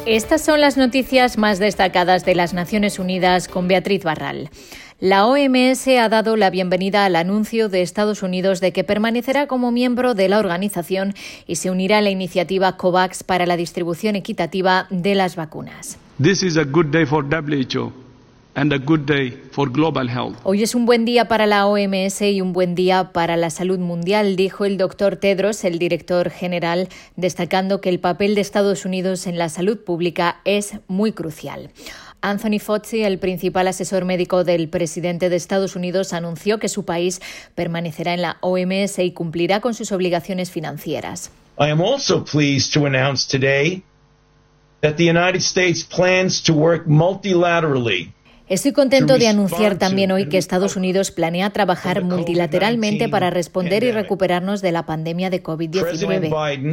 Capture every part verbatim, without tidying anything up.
Estas son las noticias más destacadas de las Naciones Unidas con Beatriz Barral. La O M S ha dado la bienvenida al anuncio de Estados Unidos de que permanecerá como miembro de la organización y se unirá a la iniciativa COVAX para la distribución equitativa de las vacunas. This is a good day for W H O. And a good day for global health. Hoy es un buen día para la O M S y un buen día para la salud mundial, dijo el doctor Tedros, el director general, destacando que el papel de Estados Unidos en la salud pública es muy crucial. Anthony Fauci, el principal asesor médico del presidente de Estados Unidos, anunció que su país permanecerá en la O M S y cumplirá con sus obligaciones financieras. I am also pleased to announce today that the United States plans to work multilaterally. Estoy contento de anunciar también hoy que Estados Unidos planea trabajar multilateralmente para responder y recuperarnos de la pandemia de COVID diecinueve.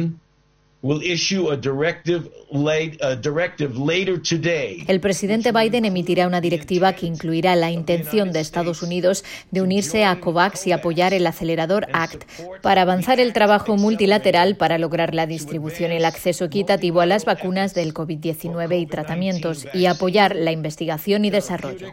El presidente Biden emitirá una directiva que incluirá la intención de Estados Unidos de unirse a COVAX y apoyar el Acelerador Act para avanzar el trabajo multilateral para lograr la distribución y el acceso equitativo a las vacunas del COVID diecinueve y tratamientos y apoyar la investigación y desarrollo.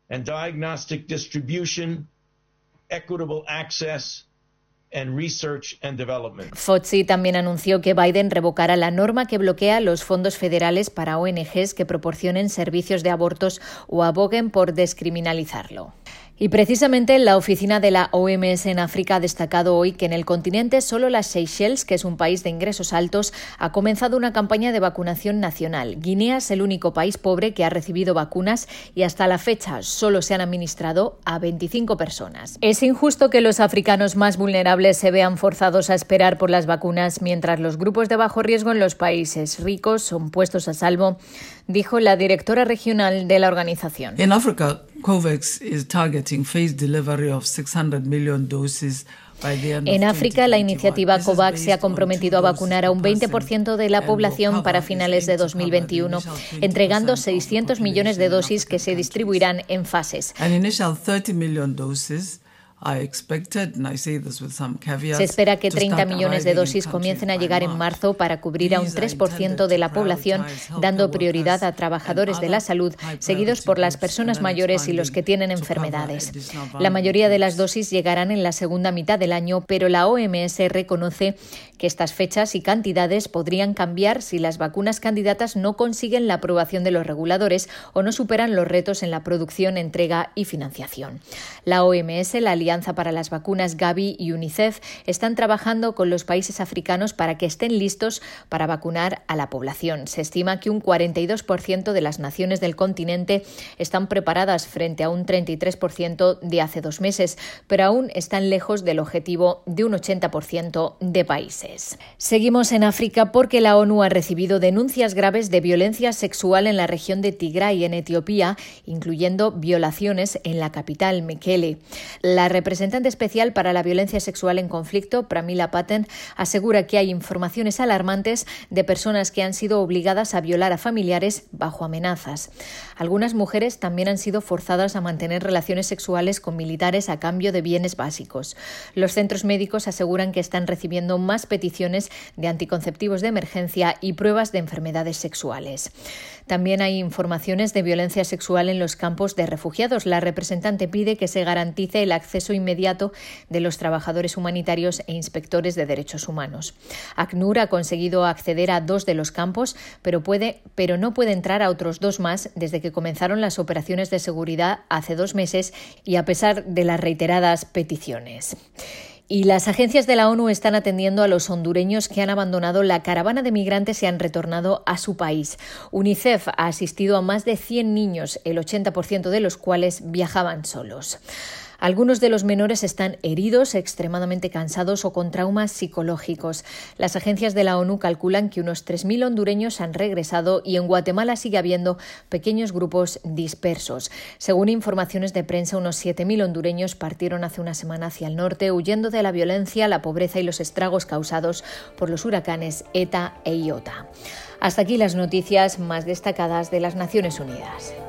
Fauci también anunció que Biden revocará la norma que bloquea los fondos federales para O N Ges que proporcionen servicios de abortos o aboguen por descriminalizarlo. Y precisamente la oficina de la O M S en África ha destacado hoy que en el continente solo las Seychelles, que es un país de ingresos altos, ha comenzado una campaña de vacunación nacional. Guinea es el único país pobre que ha recibido vacunas y hasta la fecha solo se han administrado a veinticinco personas. Es injusto que los africanos más vulnerables se vean forzados a esperar por las vacunas mientras los grupos de bajo riesgo en los países ricos son puestos a salvo, dijo la directora regional de la organización. En África, COVAX is targeting phased delivery of six hundred million doses. En África, la iniciativa COVAX se ha comprometido a vacunar a un veinte por ciento de la población para finales de dos mil veintiuno, entregando seiscientos millones de dosis que se distribuirán en fases. Se espera que treinta millones de dosis comiencen a llegar en marzo para cubrir a un tres por ciento de la población, dando prioridad a trabajadores de la salud, seguidos por las personas mayores y los que tienen enfermedades. La mayoría de las dosis llegarán en la segunda mitad del año, pero la O M S reconoce que estas fechas y cantidades podrían cambiar si las vacunas candidatas no consiguen la aprobación de los reguladores o no superan los retos en la producción, entrega y financiación. La O M S, la Alianza para las Vacunas Gavi y UNICEF están trabajando con los países africanos para que estén listos para vacunar a la población. Se estima que un cuarenta y dos por ciento de las naciones del continente están preparadas frente a un treinta y tres por ciento de hace dos meses, pero aún están lejos del objetivo de un ochenta por ciento de países. Seguimos en África porque la ONU ha recibido denuncias graves de violencia sexual en la región de Tigray, en Etiopía, incluyendo violaciones en la capital, Mekele. La representante especial para la violencia sexual en conflicto, Pramila Patten, asegura que hay informaciones alarmantes de personas que han sido obligadas a violar a familiares bajo amenazas. Algunas mujeres también han sido forzadas a mantener relaciones sexuales con militares a cambio de bienes básicos. Los centros médicos aseguran que están recibiendo más peticiones de anticonceptivos de emergencia y pruebas de enfermedades sexuales. También hay informaciones de violencia sexual en los campos de refugiados. La representante pide que se garantice el acceso inmediato de los trabajadores humanitarios e inspectores de derechos humanos. ACNUR ha conseguido acceder a dos de los campos, pero, puede, pero no puede entrar a otros dos más desde que comenzaron las operaciones de seguridad hace dos meses y a pesar de las reiteradas peticiones. Y las agencias de la ONU están atendiendo a los hondureños que han abandonado la caravana de migrantes y han retornado a su país. UNICEF ha asistido a más de cien niños, el ochenta por ciento de los cuales viajaban solos. Algunos de los menores están heridos, extremadamente cansados o con traumas psicológicos. Las agencias de la ONU calculan que unos tres mil hondureños han regresado y en Guatemala sigue habiendo pequeños grupos dispersos. Según informaciones de prensa, unos siete mil hondureños partieron hace una semana hacia el norte, huyendo de la violencia, la pobreza y los estragos causados por los huracanes ETA e IOTA. Hasta aquí las noticias más destacadas de las Naciones Unidas.